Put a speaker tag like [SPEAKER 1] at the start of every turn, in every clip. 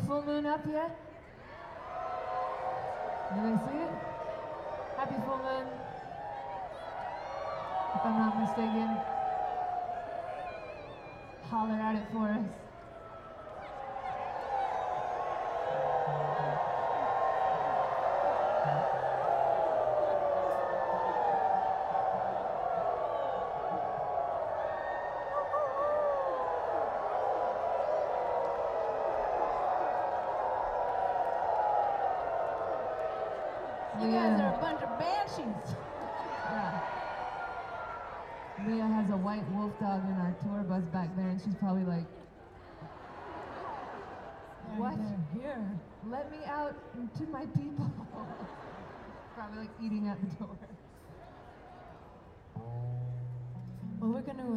[SPEAKER 1] full moon up yet? Did I see it? Happy full moon. If I'm not mistaken. Holler at it for us.
[SPEAKER 2] You guys are a bunch of banshees.
[SPEAKER 1] Yeah. Leah has a white wolf dog in our tour bus back there, and she's probably like, "What?
[SPEAKER 2] Here.
[SPEAKER 1] Let me out to my people." Probably like eating at the door.
[SPEAKER 2] Well, we're going to,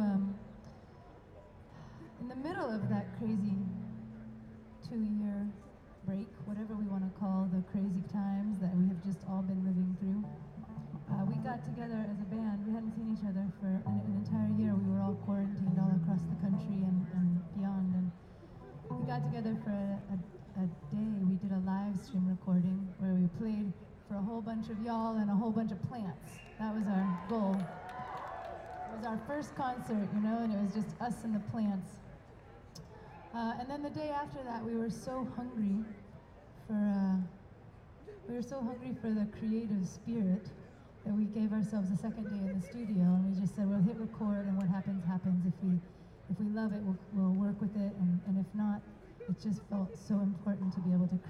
[SPEAKER 2] in the middle of that crazy 2-year break, whatever we want to call the crazy times that we have just all been living through, we got together as a band. We hadn't seen each other for an entire year. We were all quarantined all across the country and beyond. And we got together for a day. We did a live stream recording where we played for a whole bunch of y'all and a whole bunch of plants. That was our goal. It was our first concert, you know, and it was just us and the plants. And then the day after that, we were so hungry for the creative spirit that we gave ourselves a second day in the studio, and we just said, we'll hit record, and what happens, happens. If we love it, we'll work with it, and if not, it just felt so important to be able to